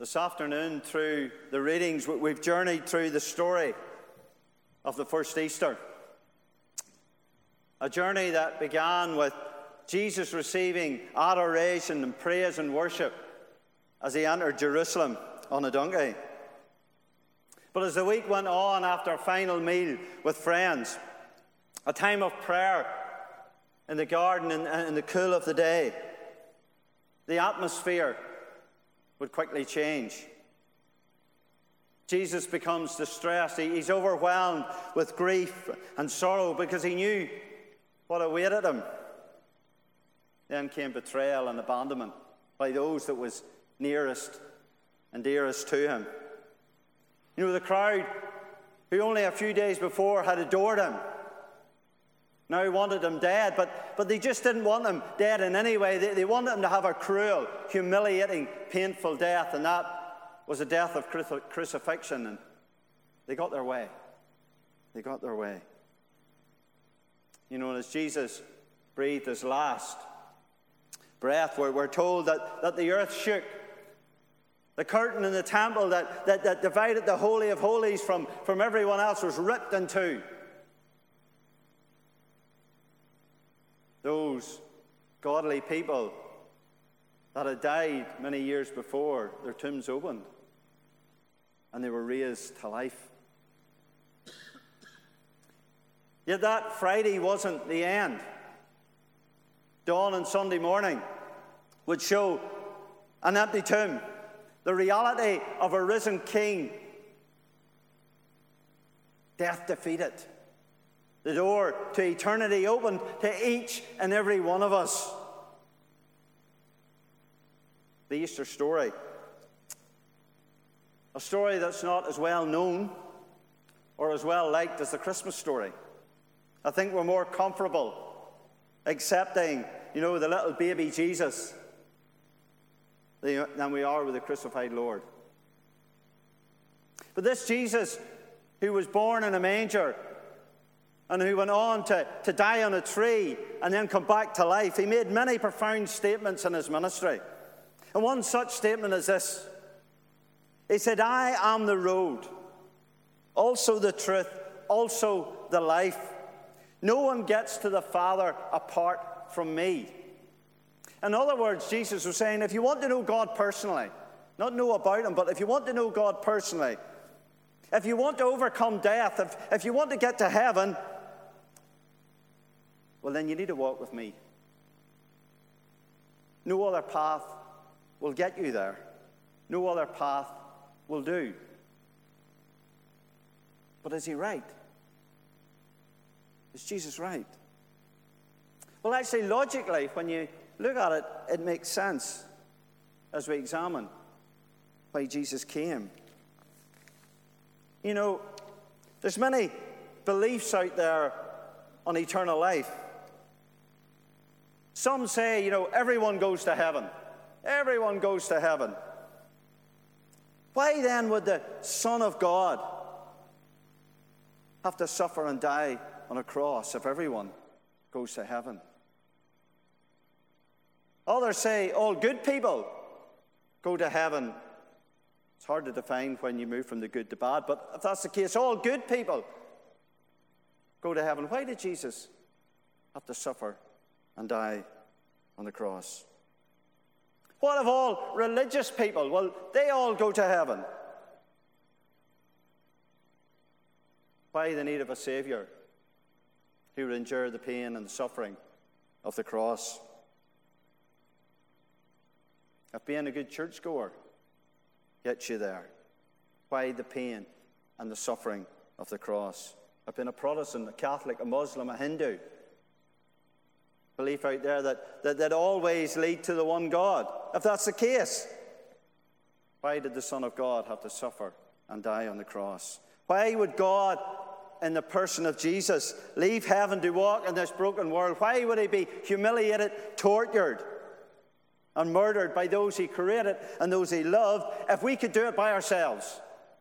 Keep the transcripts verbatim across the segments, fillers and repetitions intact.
This afternoon, through the readings, we've journeyed through the story of the first Easter. A journey that began with Jesus receiving adoration and praise and worship as he entered Jerusalem on a donkey. But as the week went on, after a final meal with friends, a time of prayer in the garden in, in the cool of the day, the atmosphere would quickly change. Jesus becomes distressed. He, he's overwhelmed with grief and sorrow because he knew what awaited him. Then came betrayal and abandonment by those that was nearest and dearest to him. You know, the crowd who only a few days before had adored him now wanted him dead, but, but they just didn't want him dead in any way. They, they wanted him to have a cruel, humiliating, painful death, and that was a death of cruci- crucifixion, and they got their way. They got their way. You know, and as Jesus breathed his last breath, we're, we're told that, that the earth shook. The curtain in the temple that, that, that divided the Holy of Holies from, from everyone else was ripped in two. Those godly people that had died many years before, their tombs opened and they were raised to life. Yet that Friday wasn't the end. Dawn on Sunday morning would show an empty tomb, the reality of a risen king. Death defeated. The door to eternity opened to each and every one of us. The Easter story. A story that's not as well known or as well liked as the Christmas story. I think we're more comfortable accepting, you know, the little baby Jesus than we are with the crucified Lord. But this Jesus, who was born in a manger and who went on to, to die on a tree and then come back to life, he made many profound statements in his ministry. And one such statement is this. He said, I am the road, also the truth, also the life. No one gets to the Father apart from me. In other words, Jesus was saying, if you want to know God personally, not know about him, but if you want to know God personally, if you want to overcome death, if, if you want to get to heaven, well, then you need to walk with me. No other path will get you there. No other path will do. But is he right? Is Jesus right? Well, actually, logically, when you look at it, it makes sense as we examine why Jesus came. You know, there's many beliefs out there on eternal life. Some say, you know, everyone goes to heaven. Everyone goes to heaven. Why then would the Son of God have to suffer and die on a cross if everyone goes to heaven? Others say all good people go to heaven. It's hard to define when you move from the good to bad, but if that's the case, all good people go to heaven. Why did Jesus have to suffer and die on the cross? What of all religious people? Well, they all go to heaven. Why the need of a Savior who would endure the pain and the suffering of the cross? If being a good churchgoer gets you there, why the pain and the suffering of the cross? If being a Protestant, a Catholic, a Muslim, a Hindu, belief out there that, that, that always lead to the one God. If that's the case, why did the Son of God have to suffer and die on the cross? Why would God, in the person of Jesus, leave heaven to walk in this broken world? Why would he be humiliated, tortured, and murdered by those he created and those he loved if we could do it by ourselves?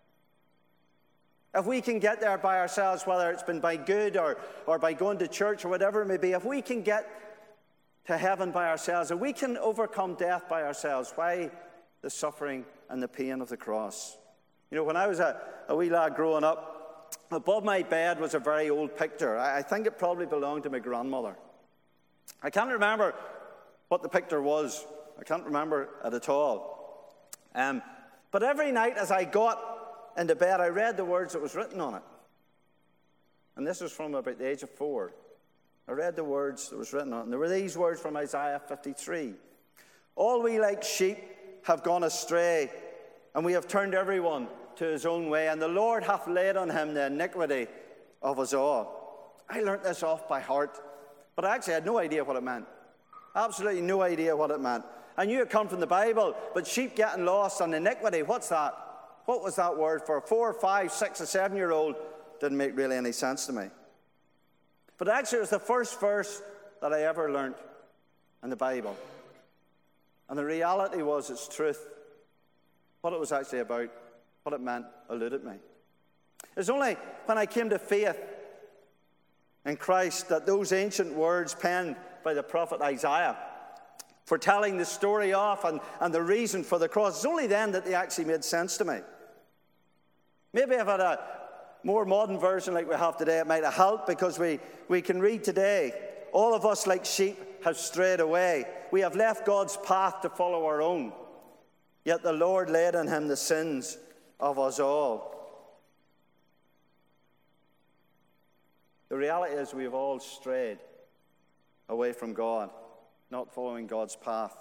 If we can get there by ourselves, whether it's been by good or, or by going to church or whatever it may be, if we can get to heaven by ourselves, if we can overcome death by ourselves, why the suffering and the pain of the cross. You know, when I was a, a wee lad growing up, above my bed was a very old picture. I, I think it probably belonged to my grandmother. I can't remember what the picture was. I can't remember it at all. Um, but every night as I got into bed, I read the words that was written on it. And this was from about the age of four. I read the words that was written on it. And there were these words from Isaiah fifty-three. All we like sheep have gone astray, and we have turned everyone to his own way, and the Lord hath laid on him the iniquity of us all. I learnt this off by heart, but I actually had no idea what it meant. Absolutely no idea what it meant. I knew it come from the Bible, but sheep getting lost on iniquity, what's that? What was that word for a four, five, six, or seven-year-old? Didn't make really any sense to me. But actually, it was the first verse that I ever learnt in the Bible. And the reality was its truth. What it was actually about, what it meant, eluded me. It was only when I came to faith in Christ that those ancient words penned by the prophet Isaiah, foretelling the story of and, and the reason for the cross, it's only then that they actually made sense to me. Maybe if I had a more modern version like we have today, it might have helped, because we, we can read today, all of us like sheep have strayed away. We have left God's path to follow our own. Yet the Lord laid on him the sins of us all. The reality is we have all strayed away from God, not following God's path.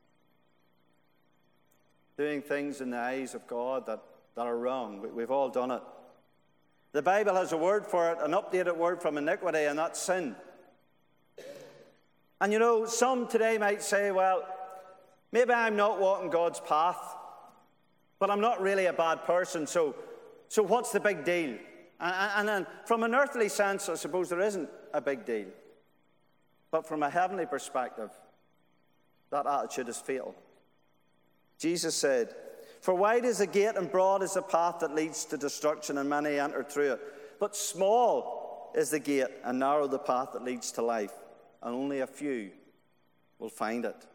Doing things in the eyes of God that, that are wrong. We, we've all done it. The Bible has a word for it, an updated word from iniquity, and that's sin. And you know, some today might say, well, maybe I'm not walking God's path, but I'm not really a bad person, so, so what's the big deal? And, and then from an earthly sense, I suppose there isn't a big deal. But from a heavenly perspective, that attitude is fatal. Jesus said, for wide is the gate and broad is the path that leads to destruction, and many enter through it. But small is the gate and narrow the path that leads to life, and only a few will find it.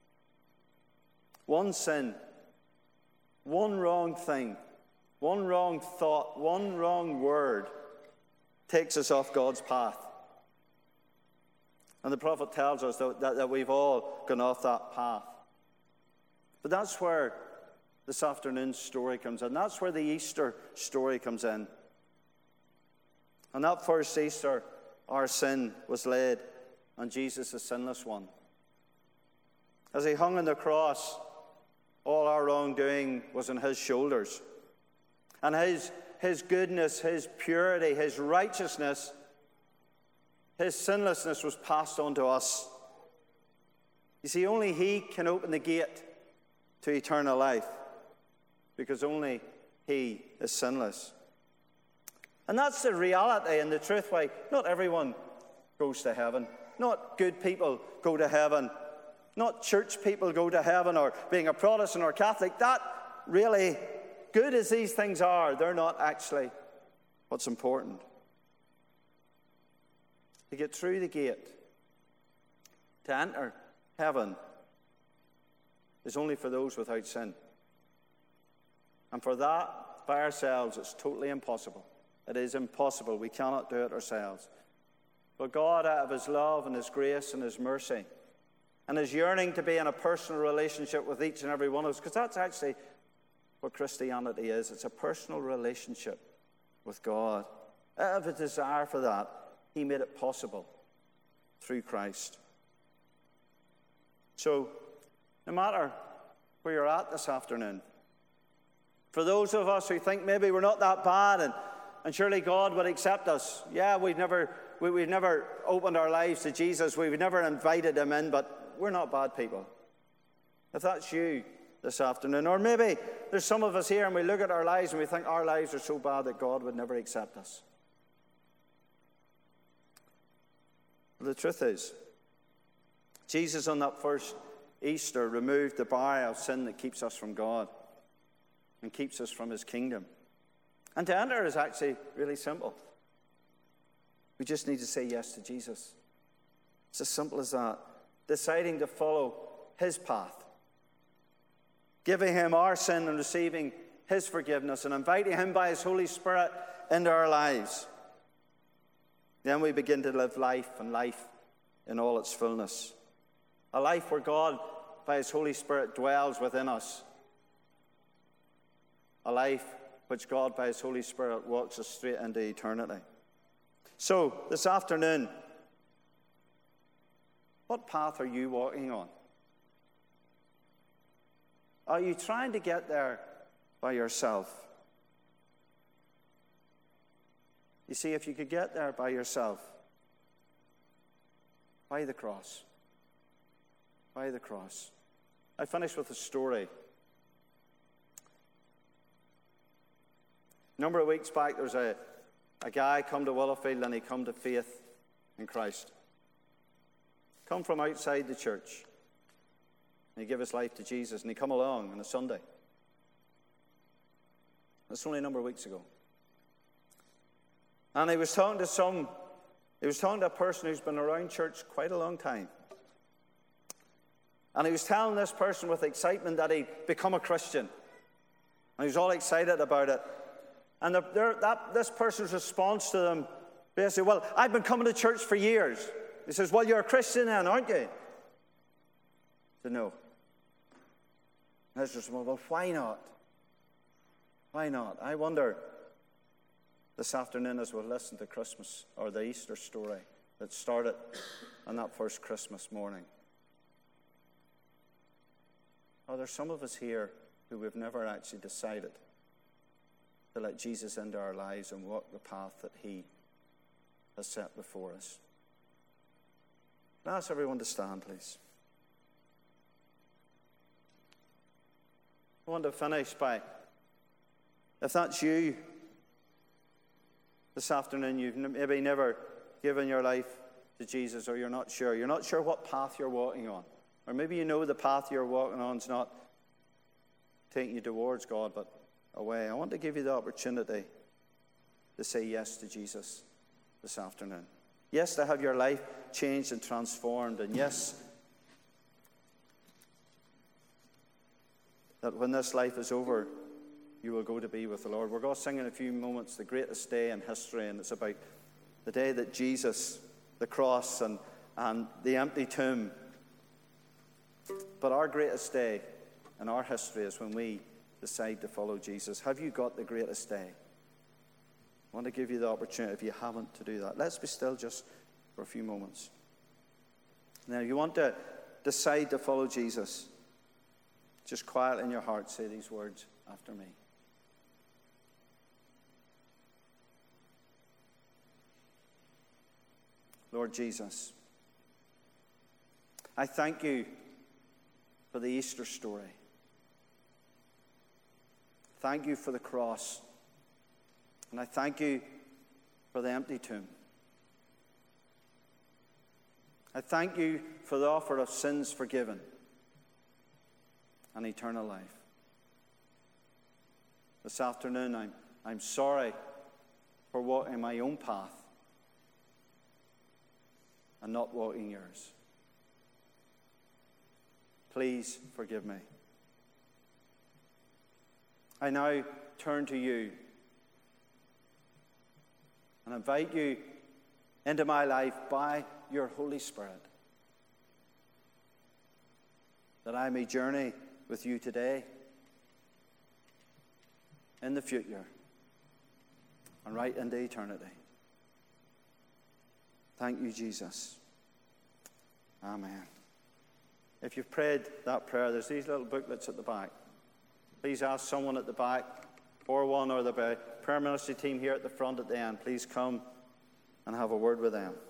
One sin, one wrong thing, one wrong thought, one wrong word takes us off God's path. And the prophet tells us that, that, that we've all gone off that path. But that's where this afternoon's story comes in. That's where the Easter story comes in. On that first Easter, our sin was laid on Jesus, the sinless one. As he hung on the cross, all our wrongdoing was on his shoulders. And his, his goodness, his purity, his righteousness, his sinlessness was passed on to us. You see, only he can open the gate to eternal life, because only he is sinless. And that's the reality and the truth why not everyone goes to heaven. Not good people go to heaven. Not church people go to heaven, or being a Protestant or Catholic. That really, good as these things are, they're not actually what's important. To get through the gate, to enter heaven, is only for those without sin. And for that, by ourselves, it's totally impossible. It is impossible. We cannot do it ourselves. But God, out of his love and his grace and his mercy, and his yearning to be in a personal relationship with each and every one of us, because that's actually what Christianity is. It's a personal relationship with God. Out of a desire for that, he made it possible through Christ. So, no matter where you're at this afternoon, for those of us who think maybe we're not that bad and, and surely God would accept us, yeah, we've never, we, we've never opened our lives to Jesus, we've never invited him in, but we're not bad people. If that's you this afternoon, or maybe there's some of us here and we look at our lives and we think our lives are so bad that God would never accept us. But the truth is, Jesus on that first Easter removed the barrier of sin that keeps us from God and keeps us from his kingdom. And to enter is actually really simple. We just need to say yes to Jesus. It's as simple as that. Deciding to follow his path. giving him our sin and receiving his forgiveness and inviting him by his Holy Spirit into our lives. Then we begin to live life, and life in all its fullness. A life where God, by his Holy Spirit, dwells within us. A life which God, by his Holy Spirit, walks us straight into eternity. So, this afternoon, what path are you walking on? Are you trying to get there by yourself? You see, if you could get there by yourself, by the cross, by the cross. I finish with a story. A number of weeks back, there was a, a guy come to Willowfield, and he come to faith in Christ. Come from outside the church. And he gave his life to Jesus, and he come along on a Sunday. That's only a number of weeks ago. And he was talking to some, he was talking to a person who's been around church quite a long time. And he was telling this person with excitement that he'd become a Christian. And he was all excited about it. And the, that, this person's response to them basically, well, I've been coming to church for years. He says, well, you're a Christian then, aren't you? I said, no. And I said, well, why not? Why not? I wonder this afternoon as we listen to Christmas or the Easter story that started on that first Christmas morning. Are there some of us here who we've never actually decided to let Jesus into our lives and walk the path that he has set before us? I'll ask everyone to stand, please. I want to finish by, if that's you this afternoon, you've maybe never given your life to Jesus, or you're not sure. You're not sure what path you're walking on. Or maybe you know the path you're walking on is not taking you towards God, but away. I want to give you the opportunity to say yes to Jesus this afternoon. Yes, to have your life changed and transformed. And yes, that when this life is over, you will go to be with the Lord. We're going to sing in a few moments the greatest day in history, and it's about the day that Jesus, the cross, and, and the empty tomb. But our greatest day in our history is when we decide to follow Jesus. Have you got the greatest day? I want to give you the opportunity, if you haven't, to do that. Let's be still just for a few moments. Now, you want to decide to follow Jesus, just quiet in your heart, say these words after me. Lord Jesus, I thank you for the Easter story. Thank you for the cross. And I thank you for the empty tomb. I thank you for the offer of sins forgiven and eternal life. This afternoon, I'm, I'm sorry for walking my own path and not walking yours. Please forgive me. I now turn to you and invite you into my life by your Holy Spirit, that I may journey with you today, in the future, and right into eternity. Thank you, Jesus. Amen. If you've prayed that prayer, there's these little booklets at the back. Please ask someone at the back, or one or the prayer ministry team here at the front at the end. Please come and have a word with them.